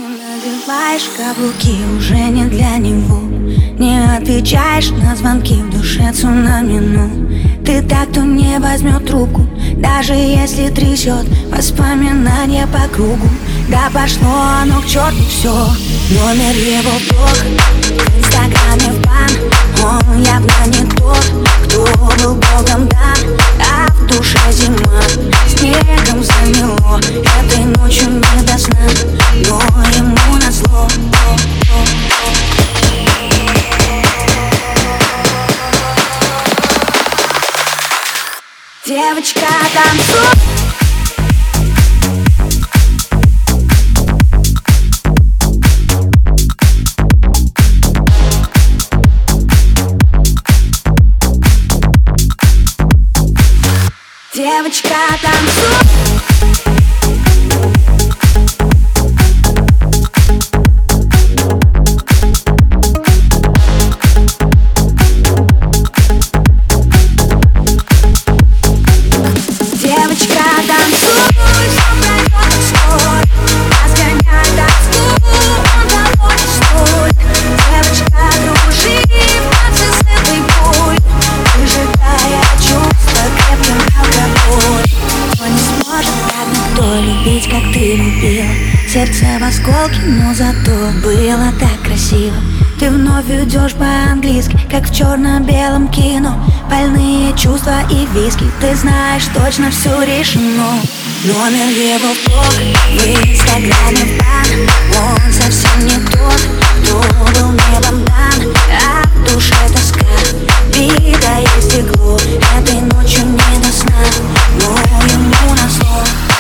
Не надеваешь каблуки, уже не для него. Не отвечаешь на звонки, в душе цунами, ну. Ты так, кто не возьмет трубку, даже если трясет воспоминания по кругу. Да пошло оно к черту все. Номер его в блог, в инстаграме в бан. Он явно не тот, кто был богом дан. А в душе зима, снегом замело. Этой ночью не до сна, но ему назло. Девочка, танцуй. Девочка, танцуй. Девочка, танцуй, все пройдет скоро. Разгоняй тоску, он того не стоит. Девочка, дружи в танце с этой болью, выжигая чувства крепким алкоголем. Кто не сможет так никто любить, как ты любила. Сердце в осколке, но зато было так красиво. Ты вновь идешь по-английски, как в черно-белом кино. Больные чувства и виски, ты знаешь, точно все решено. Номер его в блог, в инстаграме в бан. Он совсем не тот, кто был небом дан. А в душе тоска, битое стекло. Этой ночью не до сна, но ему назло.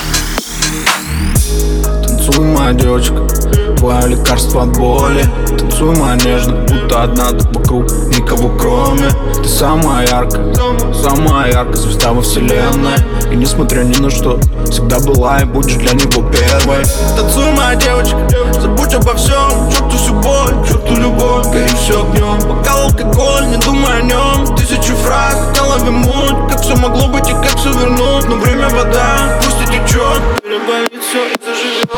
Танцуй, моя девочка, твое лекарство от боли. Танцуй, моя нежно, будто одна тут вокруг, никого кроме. Ты самая яркая звезда во вселенной. И несмотря ни на что, всегда была и будешь для него первой. Танцуй, моя девочка, забудь обо всем. Черту всю боль, черту любовь, гори все огнем. Бокал, алкоголь, не думай о нем. Тысячи фраз, в голове муть. Как все могло быть и как все вернуть. Но время вода, пусть и течет. Переболит все и заживет.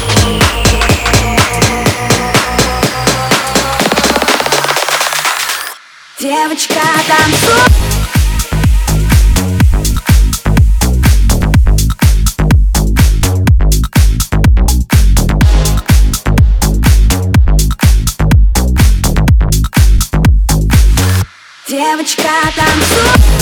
Девочка, танцуй. Девочка, танцуй.